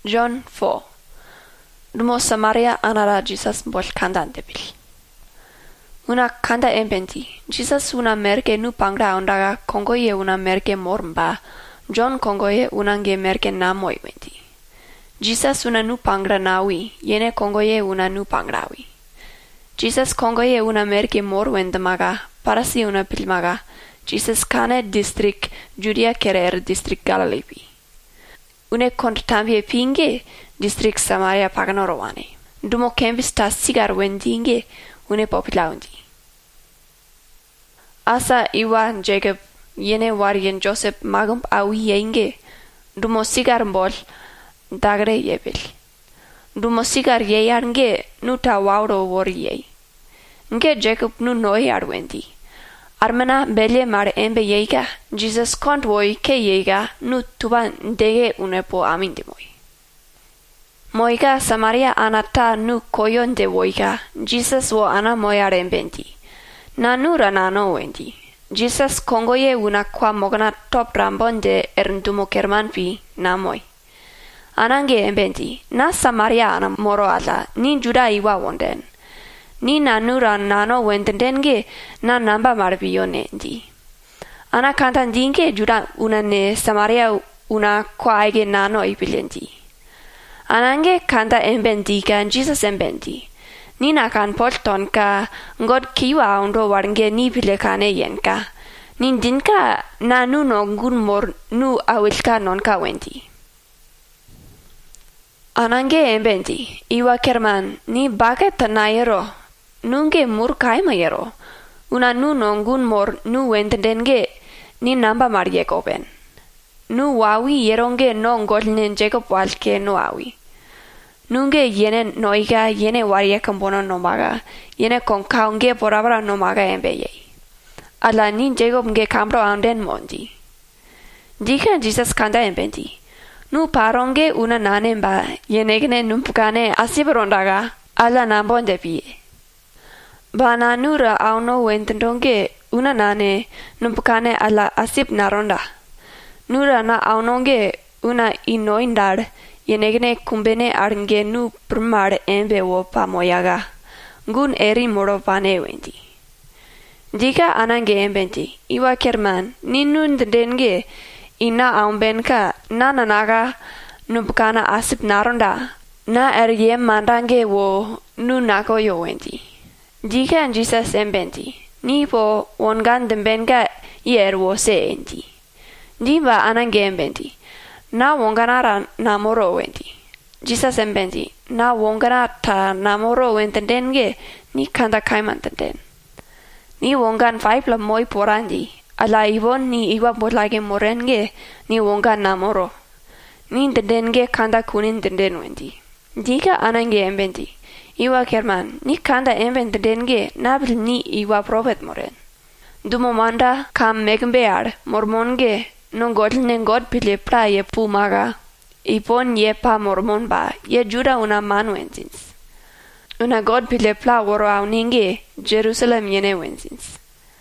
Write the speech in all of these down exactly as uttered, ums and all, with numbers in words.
John four. Dumo Samaria anara Jesus bol kanda debil. Una kanda embenti. Jesus una merke nu pangra ondaga kongoye una merke mormba. John kongoye unange merke namoi wenti. Jesus una nu pangra nawi. Yene kongoye una nu pangrawi. Jesus kongoye una merke mor wendamaga. Parasi una pilmaga. Jesus kane district Judea kerer district Galilee. Une kontambie pinge district Samaria paganorowane. Dumo kembis ta sigar wendinge une popilaundi. Asa iwa Jacob yene warien Joseph magum awi yenge. Dumo sigar mbol dagre yebil. Dumo sigar yeyarnge nuta wawro wori yey. Nge Jacob nu noi arwendi. Armena belle mar embe yeiga, Jesus kont woi ke yeiga, nu tuban dege unepo amindimoi. Moiga Samaria anata nu koyon de woiga, Jesus wo ana moyar embenti. Nanu ranano wendi. Jesus kongoye una kwa mogana top rambon de erndumo kermanpi namoi. Anange embenti, na Samaria ana moro ala, ni juda iwa wonden. Ni nanura nano wendenge na namba marbiyo nendi. Ana kantan dinge juda una ne Samaria una kwaige nano ipilendi. Anange kanta embendi kan Jesus embendi. Ni na kan polton ka ngod kiwa ondo warnge ni pile kane yenka. Ni dinka na nu no ngun mor nu awilka nonka wendi. Anange embendi iwa kerman ni baget tanayero. Nunge mur kaimayero. Una nu nongun mor nu wendenge ni namba marie kopen. Nu wawi yeronge no ngolnen Jacob walke no awi. Nunge yene noiga yene waria kambono nomaga. Yene konkaunge porabra nomaga embeye. Ala ni Jacob nge kamro anden mondi. Dika Jesus kanda embendi. Nu paronge una nanemba yenegne numpukane asiberondaga. Ala nambonde pie. Bana nura auno wentendonge una nane numpukane ala asip naronda. Nura na aunonge una inoindar yenegne kumbene arnge nu primar embe wo pamoyaga. Ngun eri moro pane wendi. Dika anange embenti, iwa kerman, ninun denge ina aumbenka na nanaga numpukana asip naronda. Na erye mandange wo nu nako yo wendi. Dika Jesus embenti, ni po wongan dembenga yer wo se endi. Diba anange embenti, na wonganara namoro wendi. Jesus embenti, na wongana ta namoro wentendenge ni kanda kaimantenden. Ni wongan faipla moi porandi, ala ivon ni iwa bolage morenge ni wongan namoro. Ni dendenge kanda kunin denden wendi. Dika anange embenti. Iwa kerman, ni kanda embentenge nabil ni iwa probet moren. Dumo manda kam megembear, mormonge, non godlnen god pile pra ye pumaga. Ipon ye pa mormon ba, ye juda una manu enzins. Una god pile pla woro auninge, Jerusalem yene wenzins.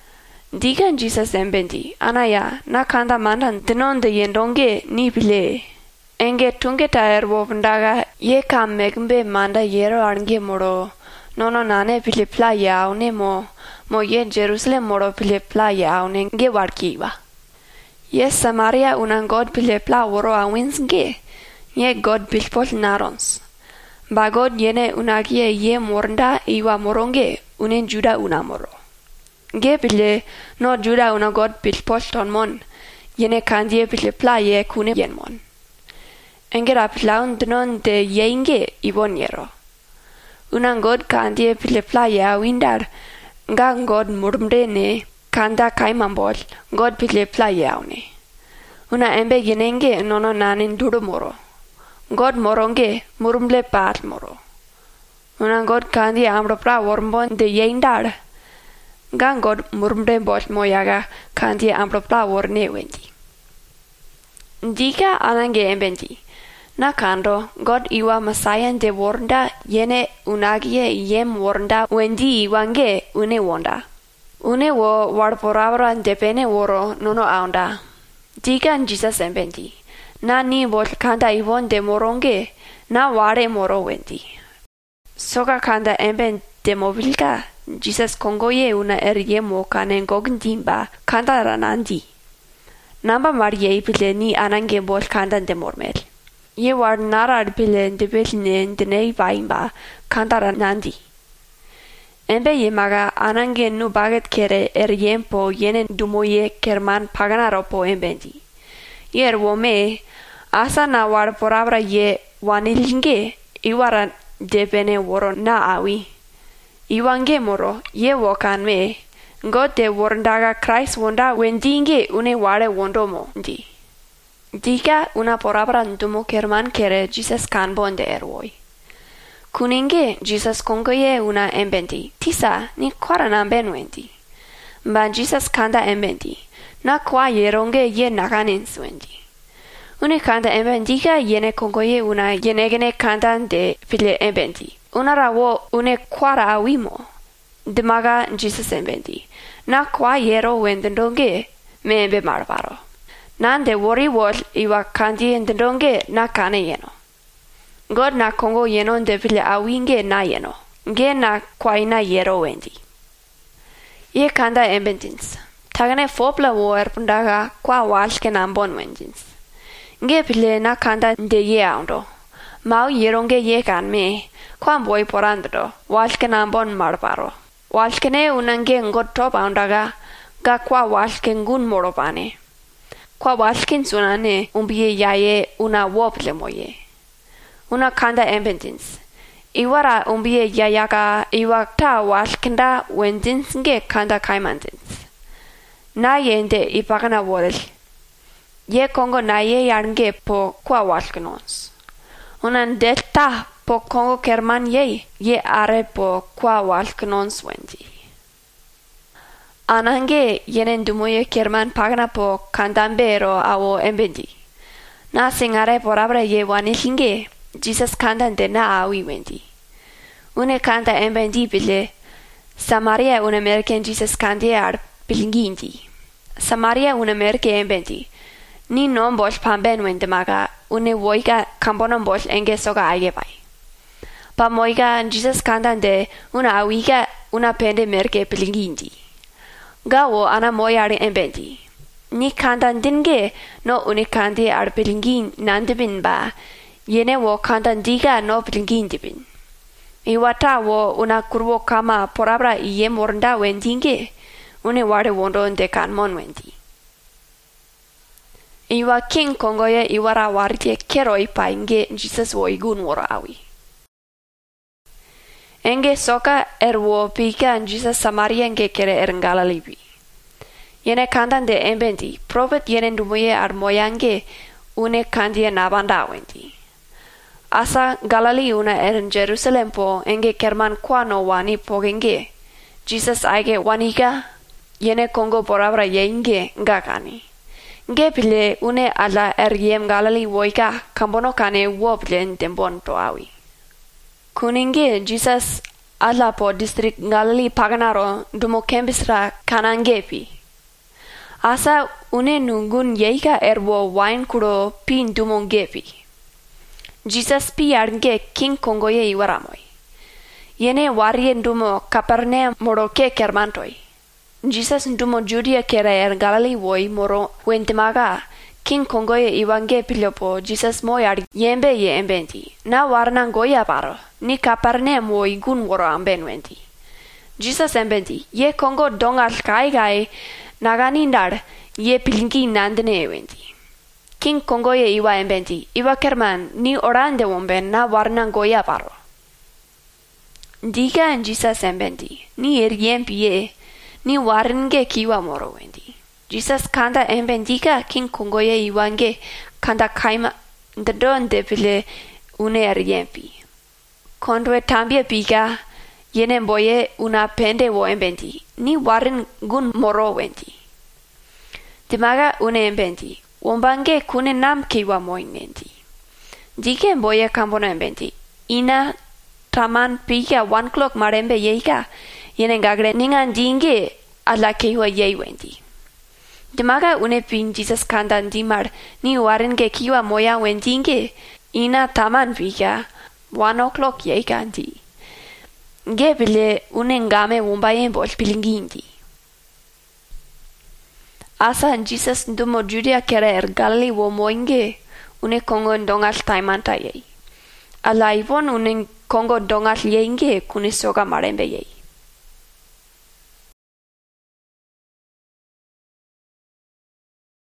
Digan Jesus embenti, anaya, na kanda mandan tenon de yendonge ni pile. Enge tunge taer wovndaga ye kam megembe manda yero arnge moro. Nono nane pile pla yaune mo. Mo ye Jerusalem moro pile pla yaune nge warkiwa. Ye Samaria unan god pile pla woro awinsge. Ye god pilpol narons. Ba god yene unagie ye mornda iwa moronge unen juda una moro. Ge pile no juda una god pilpol ton mon. Yene kandie pile pla ye kune yen mon. Engera plaun denon de yenge iboniero. Unan god kandie pile playa windar, ngang god murmdene, kanda kaimambol, god pile playa une. Una embe yenenge nono nanin dudu moro. God moronge murmle pat moro. Unan god kandie amropra wormbon de yendar. Ngang god murmde bot moyaga kandie amropra worne wendi. Dika anange embenti. Na kando, God iwa masayan de wornda yene unagie yem wornda wendi iwange une wonda. Une wo warporabra depene woro nono aunda. Digan Jesus embenti. Na ni bol kanda ibon de moronge na ware moro wendi. Soka kanda emben de mobilka Jesus kongoye una erye mo kanen gogndimba kanda ranandi. Namba Maria ibile ni anange bol kanda de mormel. Ye war nara bile de belne de nei vaimba kanda ranandi. Embe yemaga anange nu baget kere eriempo yenen dumoye kerman paganaropo embendi. Yer wome asa na war porabra ye wanilinge iwara depene woro na awi. Iwange moro ye wokan me God de worandaga Christ wonda wendinge une ware wondomo di. Dika una porabra ndumo kerman kere Jesus kan bonde erwoi. Kuninge Jesus kongoye una embendi. Tisa ni kwara na benwendi. Mba Jesus kanda embendi. Na kwa yeronge ye nakanin swendi. Une kanda embendiga yene kongoye una yenegene kanda de file embendi. Unara wo une kwara awimo. Dimaga Jesus embendi. Na kwa yero wendendonge me embe marvaro. Nande wori wol iwa kandi endendonge na kane yeno. God na kongo yeno de file awinge na yeno. Nge na kwa ina yero wendi. Ye kanda embendins. Tagane fopla wo erpundaga kwa walke nambon wendins. Nge pile na kanda de ye aundo. Mau yeronge ye kan me. Kwa boy porandro. Walke nambon marparo. Walke ne unange ngot top aundaga. Ga kwa walke ngun moropane. Kwa walke sunane umbie yaye una wople moye. Una kanda embendins. Iwara umbie yayaga iwakta walkenda wendins nge kanda kaimandins. Na yende ipagana worel. Ye kongo na ye yarnge po kwa walkenons. Unan delta po kongo kerman ye ye are po kwa walkenons wendi. Anange yenen dumuye kerman pagana po kandambero awo embendi. Na singare porabra ye wanilinge Jesus kandante na awi wendi. Une kanta embendi bile Samaria un American Jesus kande ar bilingindi. Samaria un American embendi. Ni non bol pamben wende maga une woiga kambonon bol enge soga aige bai. Pa moiga Jesus kandante una awiga una pende merke bilingindi. Gawo ana moyari embendi. Ni kandandinge no une kande ar bilingin nandibin ba. Yene wo kandandiga no bilingindi bin. Iwata wo una kurwo kama porabra iye mornda wendinge, une ware wondo nde kanmon wendi. Iwa king kongoye iwara warite kero ipa inge Jesus wo igun woro awi. Enge soka erwo pika Jesus Samaria nge kere erngala libi. Yene kandande embendi, prophet yene ndumuye armoyange une kandie nabanda wendi. Asa Galilei una eren Jerusalem po enge kerman kwano wani pogenge. Jesus aige waniga yene kongo porabra yenge ngakani. Nge pile une ala eriem Galilei woika kambono kane woblen dembon to awi. Kuninge Jesus ala po district Galilei paganaro dumo kembisra kanangepi. Asa une nungun yeika erwo wine kuro pin dumo gepi. Jesus pi arnge king kongoye iwaramoi. Yene warien dumo Capernaum moro ke kermantoi. Jesus dumo Judea kera er Galilei woi moro wentimaga king kongoye iwange pilopo Jesus moyar yembe ye embendi. Na warnan goya paro. Ni Capernaum woi gun woro amben wendi. Jesus embendi. Ye kongo dongal kai gai naganindar ye pilingi nandene wendi. King kongoye iwa embendi, iwa kerman ni orande womben na warnan goya paro. Diga en Jesus embendi, ni eriempiye, ni warnge kiwa moro wendi. Jesus kanda embendiga king kongoye iwange kanda kaima ndadon de pile une eriempi. Kondwe tambie piga, yene boye una pende wo embendi, ni warn gun moro wendi. Dimaga une embendi. Wombange kune nam kiwa moinendi. Dike mboye kambono embendi. Ina taman pika one clock marembe yeika. Yene gagre ningan dinge ala kiwa ye wendi. Demaga une pin Jesus kandan dimar ni waren ge kiwa moya wendinge ina taman vika one o'clock ye kanti. Ge bile unengame wumbayen bol bilingindi. Asa Jesus ndumo Judea kere er galli wo moinge une kongo ndongal taimanta ye. Ala ivon une kongo dongal yenge kune soga marembe ye.